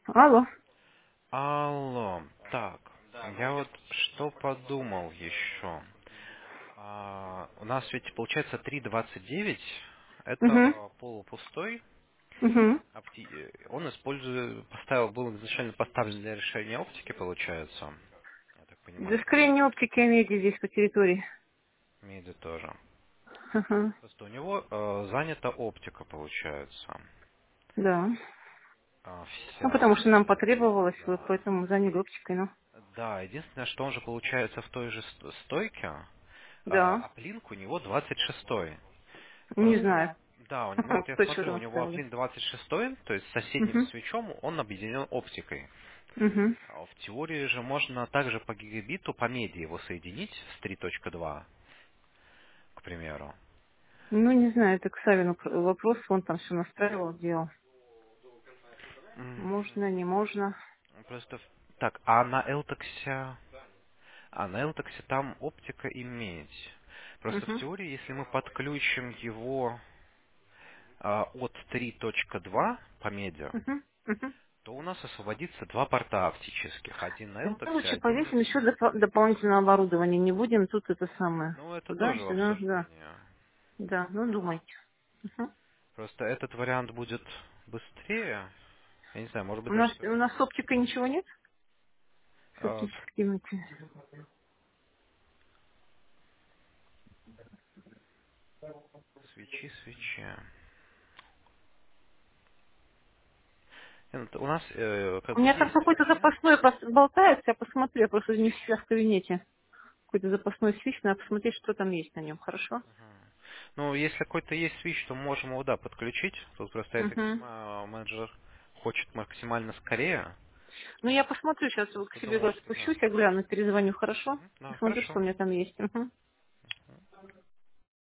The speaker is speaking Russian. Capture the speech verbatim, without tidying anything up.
Алло. Алло, так, я вот что подумал еще. А, у нас ведь получается три двадцать девять, Угу. это полупустой. Угу. опти- э, Он использует, поставил, был изначально поставлен для решения оптики, получается. Я так понимаю, там Заскрение оптики меди здесь по территории. меди тоже. Ага. Просто у него э, занята оптика, получается. Да. А, Ну, вся. потому что нам потребовалось, вот поэтому заняли оптикой, ну. Да, единственное, что он же получается в той же ст- стойке, а, Да. а плинк у него двадцать шестой. Не знаю. Просто, да, у- ну вот я Кто что смотрю, у там него ставили. Uplink двадцать шестой, то есть с соседним Угу. свечом он объединен оптикой. Угу. А в теории же можно также по гигабиту, по меди его соединить с три точка два, к примеру. Ну, не знаю, это к Савину вопрос, он там все настраивал, делал. М, Можно, не можно. Просто, в- так, а на Элтексе, а на Элтексе там оптика и медь. Просто в Угу. теории, если мы подключим его а, от три точка два по меди, Угу. Угу. то у нас освободится два порта оптических. Один на Мы Элтексе, лучше один на повесим еще Сигме. доп- дополнительное оборудование. Не будем тут это самое. Ну, это тоже Туда-сюда, да. обсуждение. Да, ну думайте. Мгм. Просто этот вариант будет быстрее. Я не знаю, может У быть, даже нас, у нас с оптикой ничего нет? С э, оптическими. свечи, свечи. Нет, у нас э, как У бы меня там есть какой-то вариант. запасной пос- болтается, я посмотрю, я просто не всегда в кабинете. Какой-то запасной свич, надо посмотреть, что там есть на нем, хорошо? Ну, если какой-то есть свич, то можем его, да, подключить. Тут просто, я так Угу. понимаю, менеджер хочет максимально скорее. Ну, я посмотрю, сейчас вот к Просто себе думаю, говорю, что да. спущусь, я гляну, перезвоню, хорошо? Мгм. Да, Посмотрю, что хорошо. у меня там есть. Угу.